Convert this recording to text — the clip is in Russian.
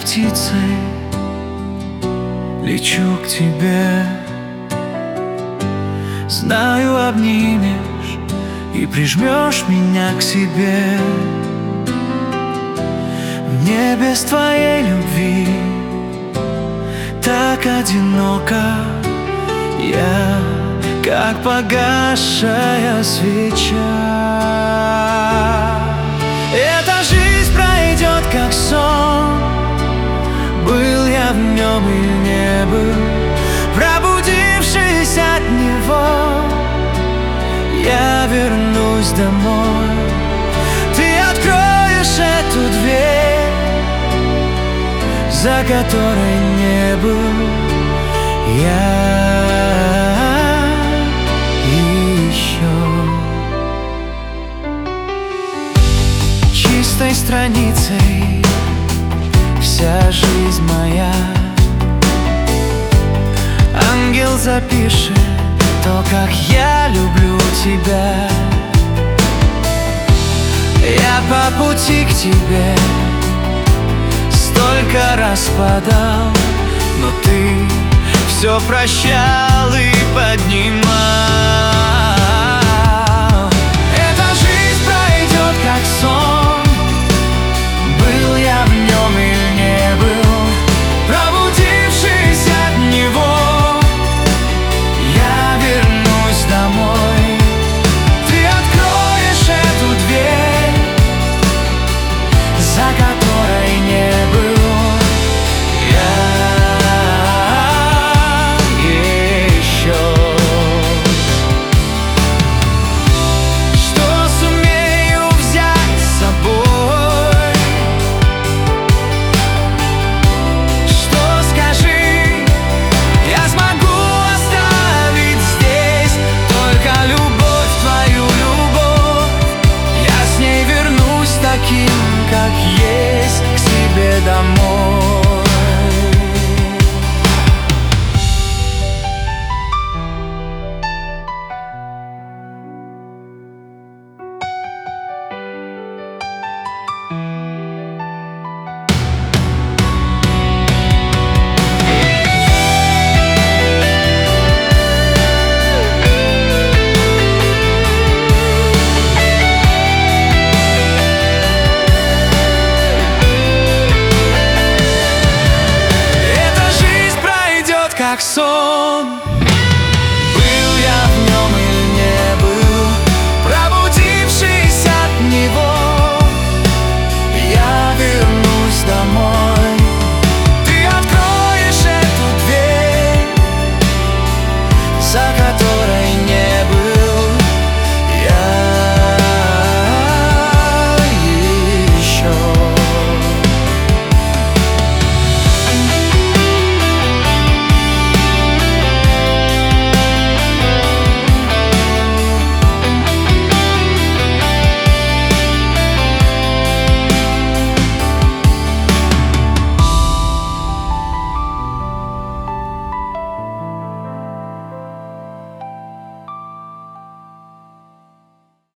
птицей лечу к тебе. Знаю, обнимешь и прижмешь меня к себе. Мне без твоей любви так одиноко. Я как погасшая свеча. Эта жизнь пройдет как сон. Был я в нем или не был, пробудившись от него, я вернусь домой. Ты откроешь эту дверь, за которой не был я еще. Чистой страницей вся жизнь моя. Ангел запишет то, как я люблю тебя. Я по пути к тебе столько раз падал, но ты все прощал и поднимал.